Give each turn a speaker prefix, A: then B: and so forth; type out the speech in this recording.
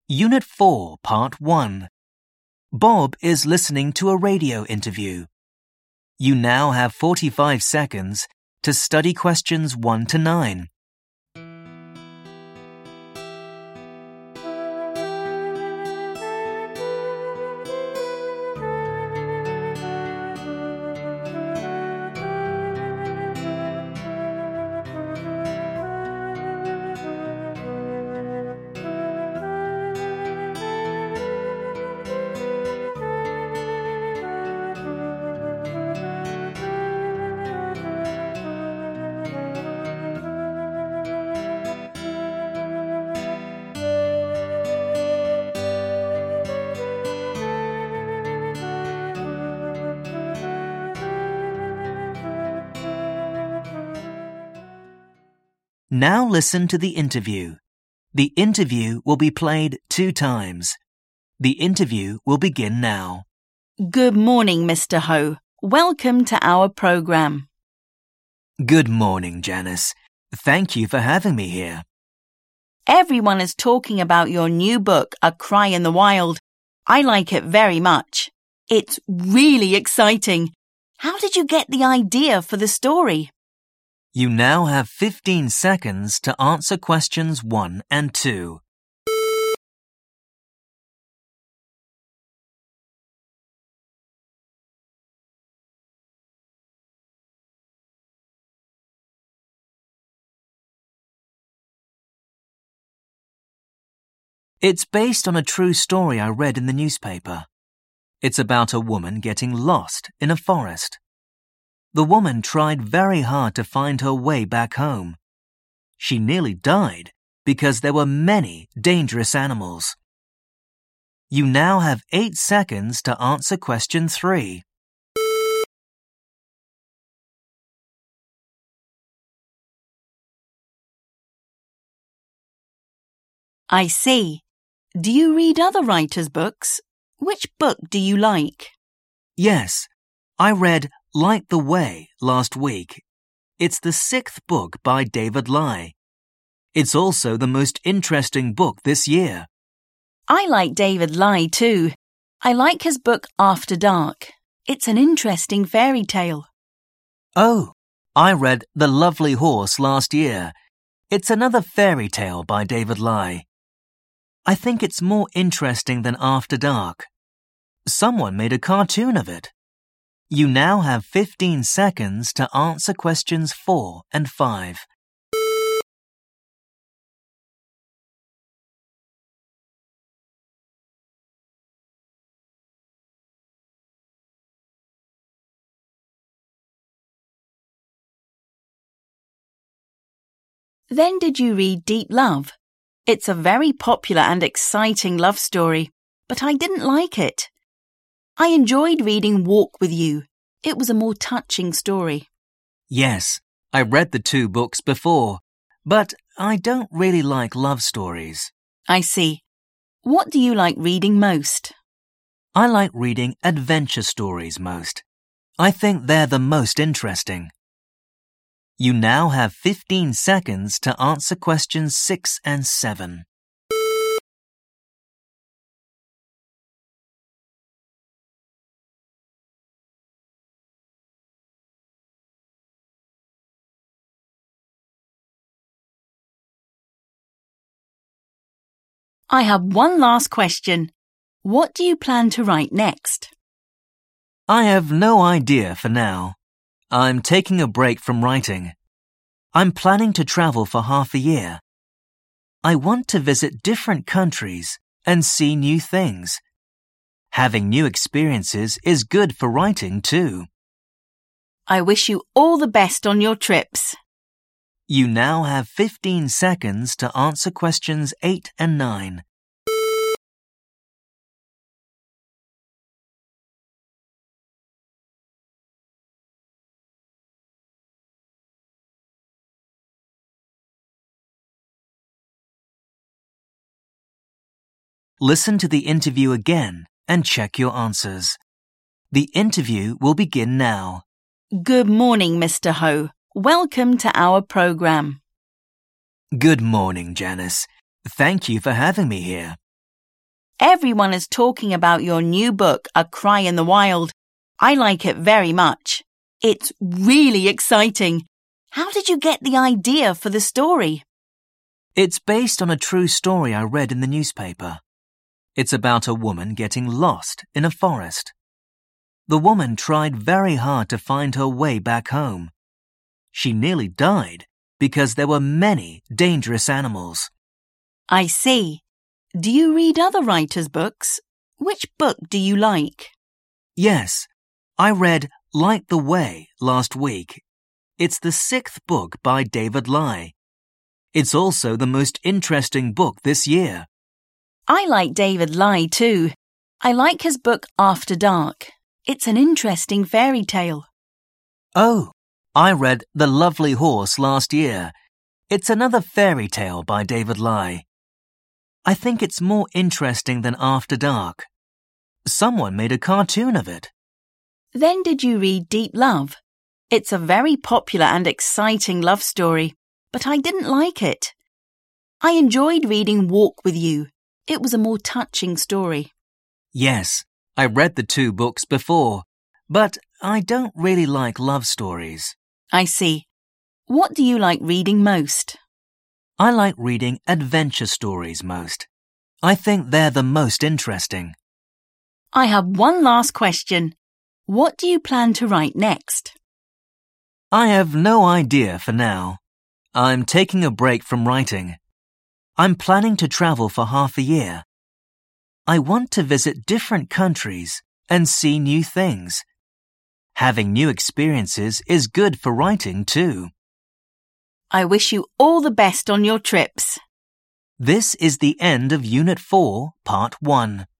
A: Unit 4, Part 1. Bob is listening to a radio interview. You now have 45 seconds to study questions 1 to 9. Now listen to the interview. The interview will be played 2 times. The interview will begin now.
B: Good morning, Mr. Ho. Welcome to our program.
A: Good morning, Janice. Thank you for having me here.
B: Everyone is talking about your new book, A Cry in the Wild. I like it very much. It's really exciting. How did you get the idea for the story?
A: You now have 15 seconds to answer questions 1 and 2. It's based on a true story I read in the newspaper. It's about a woman getting lost in a forest. The woman tried very hard to find her way back home. She nearly died because there were many dangerous animals. You now have 8 seconds to answer question 3.
B: I see. Do you read other writers' books? Which book do you like?
A: Yes, I read Light the Way last week. It's the 6th book by David Lai. It's also the most interesting book this year.
B: I like David Lai too. I like his book After Dark. It's an interesting fairy tale.
A: Oh, I read The Lovely Horse last year. It's another fairy tale by David Lai. I think it's more interesting than After Dark. Someone made a cartoon of it. You now have 15 seconds to answer questions 4 and 5.
B: Then did you read Deep Love? It's a very popular and exciting love story, but I didn't like it. I enjoyed reading Walk with You. It was a more touching story.
A: Yes, I read the 2 books before, but I don't really like love stories.
B: I see. What do you like reading most?
A: I like reading adventure stories most. I think they're the most interesting. You now have 15 seconds to answer questions 6 and 7.
B: I have one last question. What do you plan to write next?
A: I have no idea for now. I'm taking a break from writing. I'm planning to travel for half a year. I want to visit different countries and see new things. Having new experiences is good for writing too.
B: I wish you all the best on your trips.
A: You now have 15 seconds to answer questions 8 and 9. Listen to the interview again and check your answers. The interview will begin now.
B: Good morning, Mr. Ho. Welcome to our program.
A: Good morning, Janice. Thank you for having me here.
B: Everyone is talking about your new book, A Cry in the Wild. I like it very much. It's really exciting. How did you get the idea for the story?
A: It's based on a true story I read in the newspaper. It's about a woman getting lost in a forest. The woman tried very hard to find her way back home. She nearly died because there were many dangerous animals.
B: I see. Do you read other writers' books? Which book do you like?
A: Yes, I read Light the Way last week. It's the 6th book by David Lai. It's also the most interesting book this year.
B: I like David Lai too. I like his book After Dark. It's an interesting fairy tale.
A: Oh, I read The Lovely Horse last year. It's another fairy tale by David Lai. I think it's more interesting than After Dark. Someone made a cartoon of it.
B: Then did you read Deep Love? It's a very popular and exciting love story, but I didn't like it. I enjoyed reading Walk with You. It was a more touching story.
A: Yes, I read the 2 books before, but I don't really like love stories.
B: I see. What do you like reading most?
A: I like reading adventure stories most. I think they're the most interesting.
B: I have one last question. What do you plan to write next?
A: I have no idea for now. I'm taking a break from writing. I'm planning to travel for half a year. I want to visit different countries and see new things. Having new experiences is good for writing too.
B: I wish you all the best on your trips.
A: This is the end of Unit 4, Part 1.